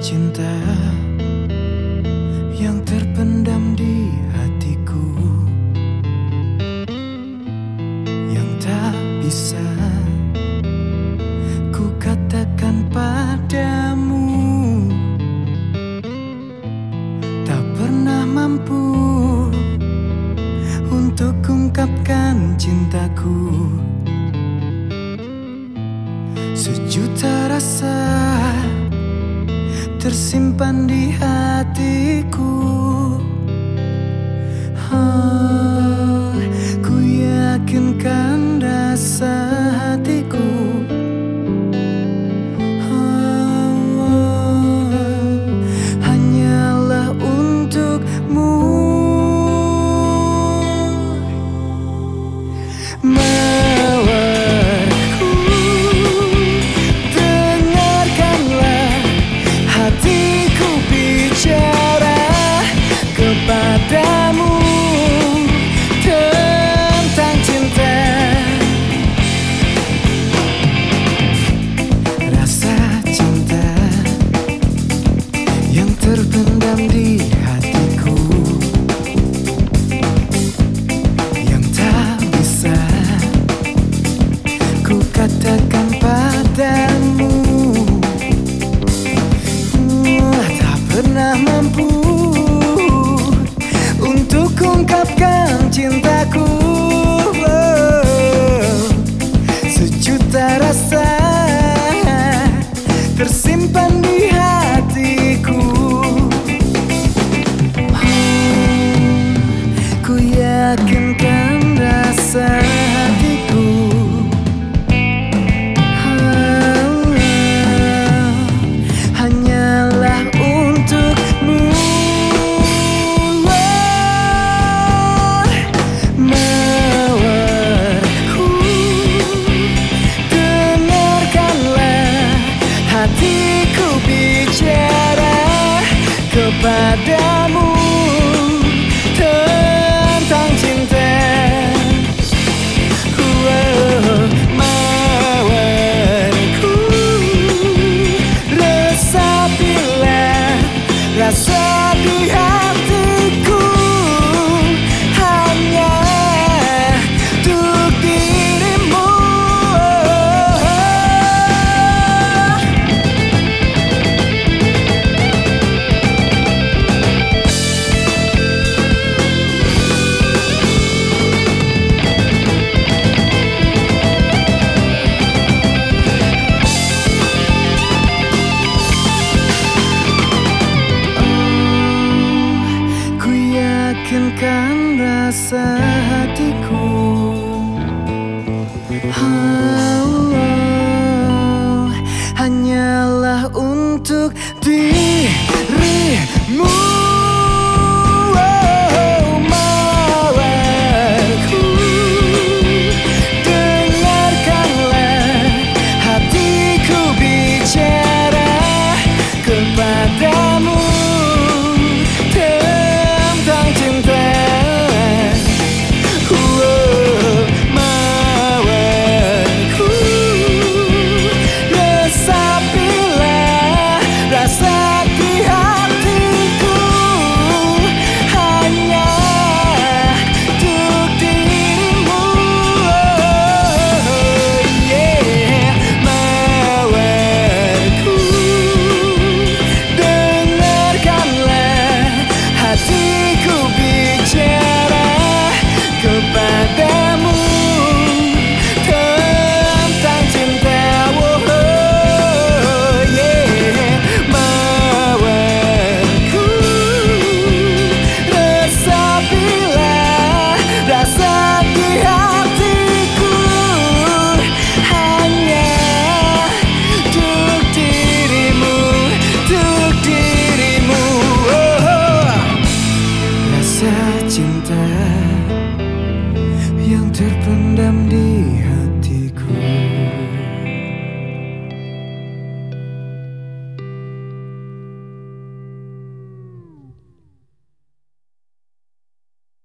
cinta yang terpendam di hatiku, yang tak bisa ku katakan padamu, tak pernah mampu untuk ungkapkan cintaku. Sejuta rasa tersimpan di hatiku. Ku yakinkan rasa hatiku. Hanyalah untukmu. Padamu tentang cinta, rasa cinta yang terpendam di hatiku, yang tak bisa ku katakan padamu, tak pernah mampu untuk ungkapkan cintaku. Sejuta rasa tersimpan di hatiku. Ku yakinkan rasa hatiku. Hanyalah untukmu. Hatiku bicara kepadamu tentang cinta. Mawarku, resapilah rasa di hatiku. Hanya untuk dirimu. Yakinkan rasa hatiku. Hanyalah untuk dirimu. Mawarku, dengarkanlah hatiku bicara kepadamu. Cinta yang terpendam di